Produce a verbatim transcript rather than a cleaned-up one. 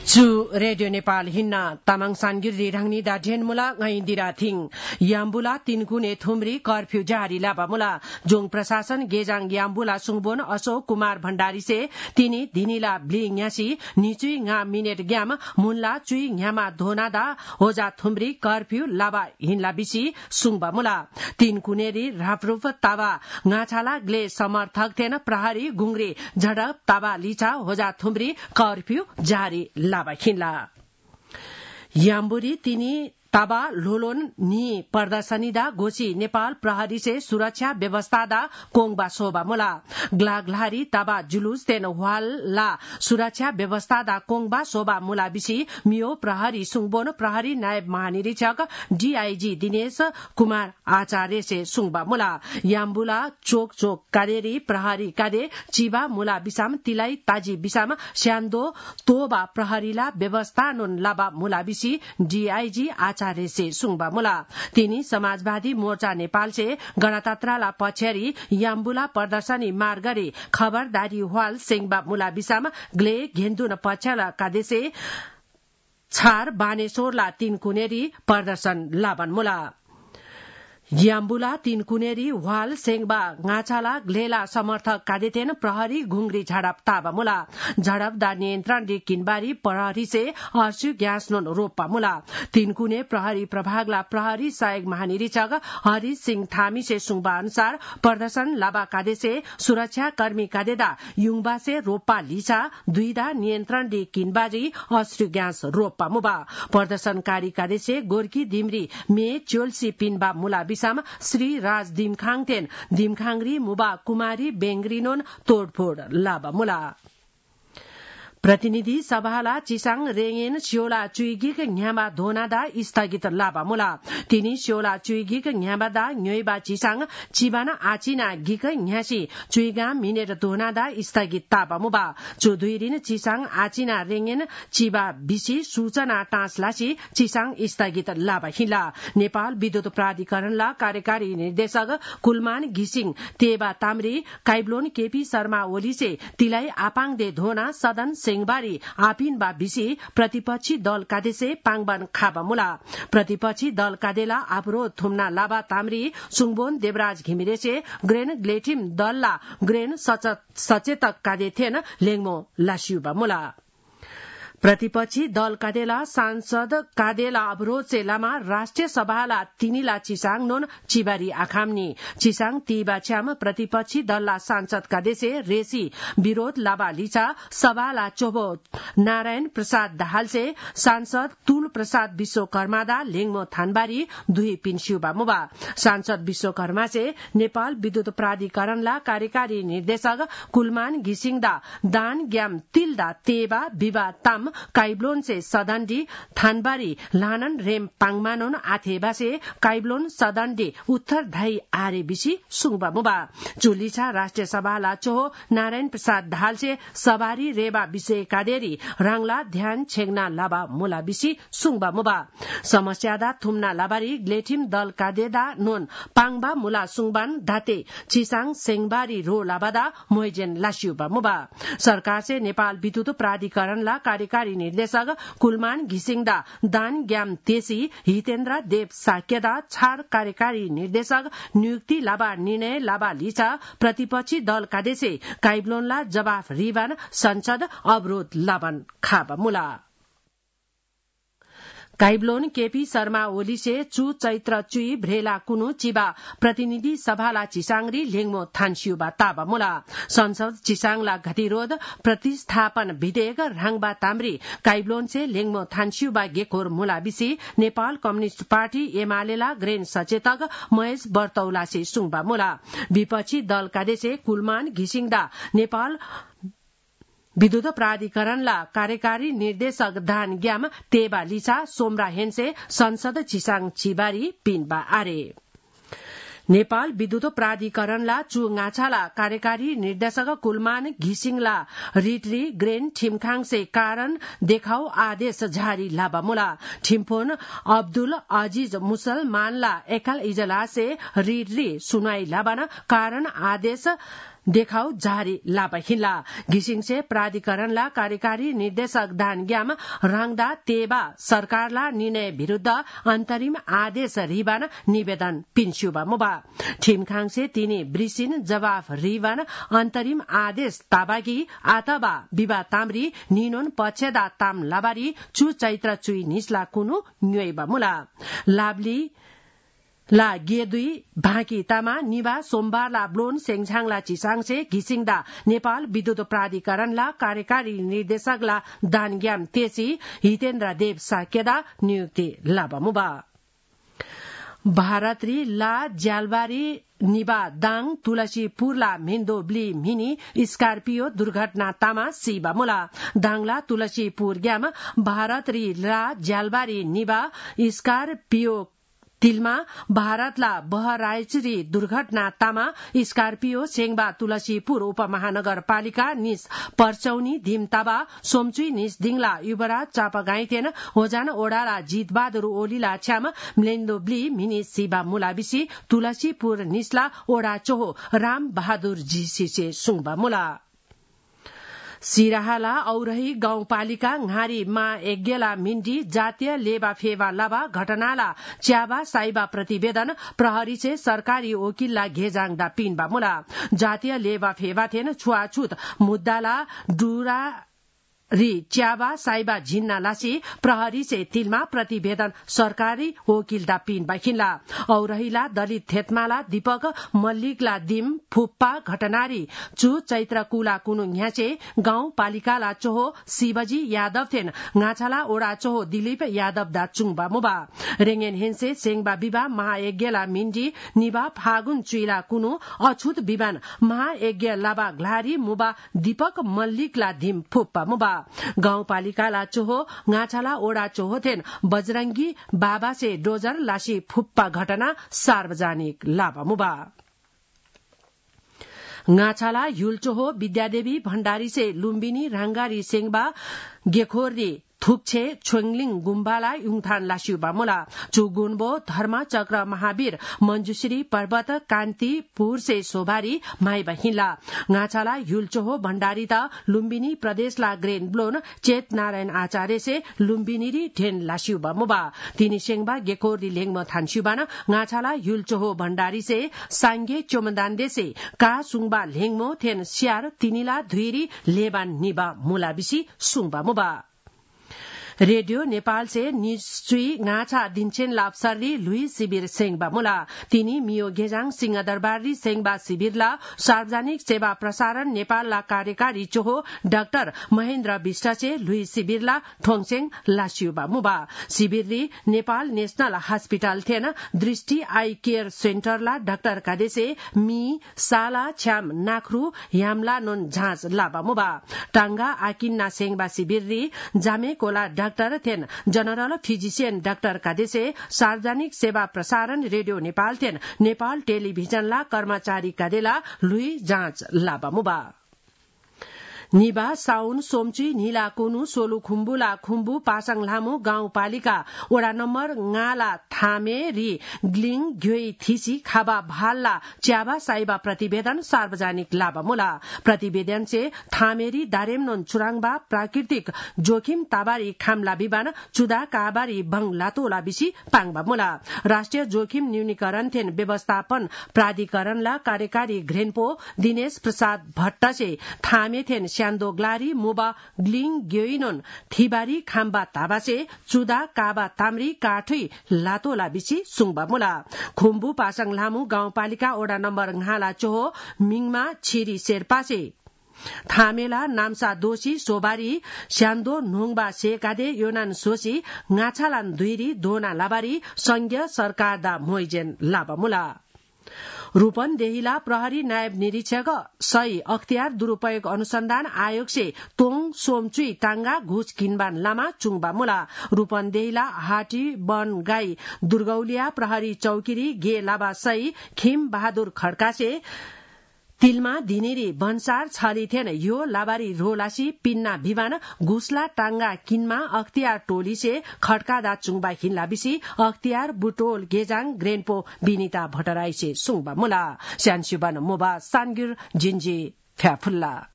Chu Radio Nepal hinna tamang sangiri rangni da dhenmula ngai dira thing yambula tinkune thumri curfew जारी लाबामुला Jong प्रशासन गेजाङ याम्बुला सुङबोन अशोक कुमार भण्डारी से तिनी दिनिला ब्लिङ यासी निचुई nga मिनेट ग्याम मुनला चुई न्यामा धोनादा होजा थुम्री कर्फ्यू लाबा हिनला बिसी सुङबामुला तीन कुनेरी राफरुफ तावा ngaछाला ग्ले समर्थक थेन प्रहरी गुंग्री झडप तावा लिचा होजा थुम्री कर्फ्यू जारी लाबा हिनला याम्बुरी तिनी ताबा लोलोन नि प्रदर्शनी दा गोची नेपाल प्रहरी से सुरक्षा व्यवस्था दा कोंगबा सोबा मुला ग्लाग्लारी ताबा जुलूस तेन वाला सुरक्षा व्यवस्था दा कोंगबा सोबा मुला बिसी मियो प्रहरी सुङबोन प्रहरी नायब महानिरीक्षक डीआईजी दिनेश कुमार आचार्य से सुङबा मुला याम्बुला चोक चोक कादेरी प्रहरी कादे चिबा मुला बिसाम तिलाई ताजी बिसाम स्यान्दो तोबा प्रहरीला व्यवस्था नुन लाबा मुला बिसी डीआईजी आचार्य से सुङबा मुला तिनी समाजवादी मोर्चा नेपाल से गणतन्त्रला पछ्यारी याम्बुला प्रदर्शनी मार्गरी खबरदारी हवाल सिंहबा मुला बिसाम ग्ले घेन्दुन पछ्याला कादेसे छार बानेश्वरला तीन कुनेरी प्रदर्शन लाबन मुला याम्बुला तीन कुनेरी वाल सेंगबा ngaछाला ग्लेला समर्थक कादेतेन प्रहरी घुंगरी झडप ताबा मुला झडप दा नियन्त्रण दी किनबारी प्रहरी से अर्सु ग्यास नोन रोपा मुला तीन कुने प्रहरी प्रभागला प्रहरी सहायक महानिरीक्षक हरि सिंह थामी से सुङबा अनुसार प्रदर्शन लाबा कादे से सुरक्षा कर्मी कादेदा युङबा से रोपा लिसा दुईदा नियन्त्रण दी किनबारी अर्सु ग्यास रोपा मुबा प्रदर्शनकारी कादे से गोर्की दिमरी मे चोलसी पिनबा मुला बिसाम श्री राज दिमखाङतेन दिमखाङरी मुबा कुमारी बेंग्रिनोन तोडफोड लाबा मुला प्रतिनिधि सभाला चिसाङ रेङेन स्योला चुइगिक न्यामा धोनादा स्थगित लाबा मुला तिनी स्योला चुइगिक न्याबादा न्योइबा चिसाङ चिबाना आचिना गिक न्यासी चुइगा मिनेर धोनादा स्थगित ताबा मुबा चौधुरीन चिसाङ आचिना रेङेन चिबा बिसी सूचना टाँसलासी चिसाङ स्थगित लाबा हिला नेपाल विद्युत प्राधिकरणला कार्यकारी निर्देशक कुलमान घिसिङ तेबा तामरी काइब्लोन केपी शर्मा ओली से तिलाई आपाङदे धोना सदन सेंगबारी आपिन बा बिसी प्रतिपक्षी दल कादेसे पाङबान खाबा मुला प्रतिपक्षी दल कादेला अवरोध थुम्ना लाबा तामरी सुङबोन देवराज घिमिरेसे ग्रेन ग्लेटिम दलला ग्रेन सचेतक कादे थेन लेङमो लासियुबा मुला प्रतिपक्षी दल कादेला सांसद कादेला अवरोध से लामा राष्ट्रिय सभाला तिनीला चिसाङ नोन चिबारी आखामनी चिसाङ तीबा छ्याम प्रतिपक्षी दलला सांसद कादेसे रेसी विरोध लाबा लिचा सभाला चोबो नारायण प्रसाद दाहाल से सांसद तुल प्रसाद विश्वकर्मादा लेङमो थानबारी दुई पिन्स्युबा मुबा सांसद विश्वकर्मा से नेपाल विद्युत प्राधिकरणला कार्यकारी निर्देशक कुलमान घिसिङदा दान ग्याम तिलदा तेबा विवा ताम काइब्लोन से सदनडी थानबारी लानन रेम पाङमानोन आथेबा से काइब्लोन सदनडी उत्तर धाई आरे बिसी सुङबा मुबा चुलिछा राष्ट्रिय सभा लाचो नारायण प्रसाद दाहाल से सवारी रेबा विषय कादेरी राङला ध्यान छेगना लाबा मुला बिसी सुङबा मुबा समस्यादा थुम्ना लाबारी ग्लेटिम दल कादेदा नोन पाङबा मुला सुङबान धाते चिसाङ सेङबारी रो लाबादा मोइजेन लासियुबा मुबा सरकार से नेपाल विद्युत प्राधिकरणला कार्यकारी निर्देशक कुलमान घिसिङदा दान ग्याम तेसी हितेन्द्र देव साक्यदा छार कार्यकारी निर्देशक नियुक्ति लाबा निर्णय लाबा लिचा प्रतिपक्षी दल कादेसे काइब्लोनला जवाफ रिबान संसद अवरोध लाबन खाबा मुला काइब्लोन केपी शर्मा ओली से चु चैत्र चुई भ्रेला कुनु चिबा प्रतिनिधि सभाला चिसाङरी लेङमो थान्सियुबा ताबा मुला संसद चिसाङला गतिरोध प्रतिस्थापन विधेयक राङबा तामरी काइब्लोन से लेङमो थान्सियुबा गेकोर मुला बिसी नेपाल कम्युनिष्ट पार्टी एमालेला ग्रेन सचेतक महेश बर्तौला से सुङबा मुला विपक्षी दल कादेसे कुलमान घिसिङदा नेपाल विद्युत प्राधिकरणला कार्यकारी निर्देशक धान ग्याम तेबा लिसा सोमरा हेन्से संसद चिसाङ चिबारी पिनबा आरे नेपाल विद्युत प्राधिकरणला चुङाछाला कार्यकारी निर्देशक कुलमान घिसिङला रिटरी ग्रेन ठिमखाङ से कारण देखाउ आदेश जारी लाबा मुला ठिमफोन अब्दुल अजीज मुसलमानला एकल इजलास से रिटरी सुनाई लाबान कारण आदेश देखाउ जारी लापा हिल्ला घिसिङसे प्राधिकरणला कार्यकारी निर्देशक दानग्याम राङदा तेबा सरकारला निर्णय विरूद्ध अन्तरिम आदेश रिबान निवेदन पिन्स्युबा मुबा ठिमखाङसे तिनी ब्रिसिन जवाफ रिबान अन्तरिम आदेश ताबागी आतबा विवा ताम्री निनोन पछेदा ताम लाबारी चु चैत्र चुई निस्ला कुनु न्युइबा मुला लाभली ला गेदुई भाकी तामा निवा सोमबारला ब्लोन सेङझाङला चिसाङसे घिसिङदा नेपाल विद्युत प्राधिकरणला कार्यकारी निर्देशकला दानग्याम तेसी हितेन्द्र देव साकेदा नियुक्ति लाबामुबा भारतरी ला ज्यालबारी निबा दाङ तुलसीपुरला मेन्दोब्ली मिनी स्कार्पियो दुर्घटना तामा सिबा मुला दाङला तुलसीपुर ग्याम भारतरी ला ज्यालबारी निबा स्कार्पियो तिलमा भारतला बहराइचरी दुर्घटना तामा स्कार्पियो सेङबा तुलसीपुर उपमहानगरपालिका निस पर्चौनी धिमताबा सोमचुई निस दिङला युवराज चापागाइतेन होजान ओडाला जितबहादुर ओलीला छ्याम म्लेन्दोब्ली मिनी सिबा मुलाबिसी तुलसीपुर निस्ला ओडा चोहो राम बहादुर जीसीसे सुङबा मुला सिराहाला औरही गाउँपालिका घारी मा यज्ञला मिन्डी जातीय लेबा फेवा लबा घटनाला च्याबा साइबा प्रतिवेदन प्रहरी से सरकारी वकिलला घेजाङदा पिनबा मुला जातीय लेबा फेवा थेन छुवाछुत मुद्दाला डुरा री च्याबा साइबा झिन्ना लासी प्रहरी से तिलमा प्रतिवेदन सरकारी वकिल दा पिन बाखिनला औरहिला दलित थेतमाला दीपक मल्लिकला दिम फुप्पा घटनारी चु चैत्र कुला कुनु ह्याचे गाउँ पालिकाला चोहो शिवजी यादव थेन गाछाला ओडा चोहो दिलीप यादव दा चुङबा मुबा रेङेन हेन्से सेङबा विवाह महायज्ञला मिन्डी निबा फागुन चुइला कुनु अछुत विवान महायज्ञ लाबा घ्लारी मुबा दीपक मल्लिकला दिम फुप्पा मुबा गाउँपालिकाला चोहो गाछाला ओडा चोहो थेन बजरंगी बाबा से डोजर लासी फुप्पा घटना सार्वजनिक लाभा मुबा गाछाला युलचोहो विद्यादेवी भण्डारी से लुम्बिनी राङ्गारी सेङबा गेखोरी थुक्छे छोङलिङ गुम्बाला युङथान लासिउबा मुला चुगुनबो धर्म चक्र महावीर मंजुश्री पर्वत कान्तिपुर से सोभारी माइबा हिला गाछाला युलचोहो भण्डारी त लुम्बिनी प्रदेशला ग्रेन ब्लोन चेत नारायण आचार्य से लुम्बिनी ढेन लासिउबा मुबा तिनी सेङबा गेकोरी लेङम थान्सिउबान गाछाला युलचोहो भण्डारी से सांगे चोमदान्दे से का सुङबा लेङमो थेन स्यार तिनीला धुइरी लेबान निबा मुलाबिसी सुङबा मुबा रेडियो नेपाल से निश्चुई गाछा दिन्छेन लाप्सर्री लुई शिविर सेङबा मुला तिनी मियो गेजाङ सिंहदरबारी सेङबा शिविरला सार्वजनिक सेवा प्रसारण नेपालला कार्यकारी चोहो डाक्टर महेन्द्र विष्टसे लुई शिविरला ठोङसेङ लासिउबा मुबा शिविरली नेपाल नेशनल हस्पिटल थेन दृष्टि आई केयर सेन्टरला डाक्टर कादेसे मी साला छ्याम नाख्रु यामला नोन झाँच लाबा मुबा टाङ्गा आकिन्ना सेङबा शिविरली जामेकोला डाक्टर थेन जनरल फिजिशियन डाक्टर कादेसे सार्वजनिक सेवा प्रसारण रेडियो नेपाल थेन नेपाल टेलिभिजनला कर्मचारी कादेला लुई जाँच लाबा मुबा निबा साउन सोमची नीला कुनु सोलु खुम्बुला खुम्बु पासाङ लामु गाउँपालिका वडा नम्बर गाला थामे री ग्लिङ घ्योई थिसी खाबा भालला च्याबा साइबा प्रतिवेदन सार्वजनिक लाबा मुला प्रतिवेदन से थामेरी दारेमनोन चुराङबा प्राकृतिक जोखिम ताबारी खामला बिबान चुदा काबारी बङ लातोला बिसी पाङबा मुला राष्ट्रिय जोखिम न्यूनीकरण थेन व्यवस्थापन प्राधिकरणला कार्यकारी घ्रेनपो दिनेश प्रसाद भट्ट से थामे थेन स्यान्दो ग्लारी मुबा ग्लिङ ग्योइनोन थिबारी खाम्बा ताबासे चुदा काबा ताम्री काठुई लातोला बिसी सुङबा मुला खुम्बु पासाङ लामु गाउँपालिका ओडा नम्बर घाला चोहो मिङमा छिरी शेर्पासे थामेला नाम्सा दोषी सोबारी स्यान्दो नोङबा सेकादे योनान सोसी गाछालान दुइरी दोना लाबारी संघीय सरकार दा मोइजेन लाबा मुला रूपन्देहीला प्रहरी नायब निरीक्षक सही अख्तियार दुरूपयोग अनुसन्धान आयोग से तोङ सोमचुई टाङ्गा घुस किनबान लामा चुङबा मुला रूपन्देहीला हाटी वन गाई दुर्गौलिया प्रहरी चौकीरी गे लाबा सही खिम बहादुर खड्का से तिलमा दिनेरी भन्सार छलिथेन यो लाबारी रोलासी पिन्ना भिवान गुस्ला टांगा किनमा अख्तियार टोली से खड्कादा चुङबा हिन्ला बिसी अख्तियार बुटोल गेजाङ ग्रेनपो बिनिता भट्टराई से सुङबा मुला स्यानसिबान मोबा सानगिर जिन्जी फ्याफुल्ला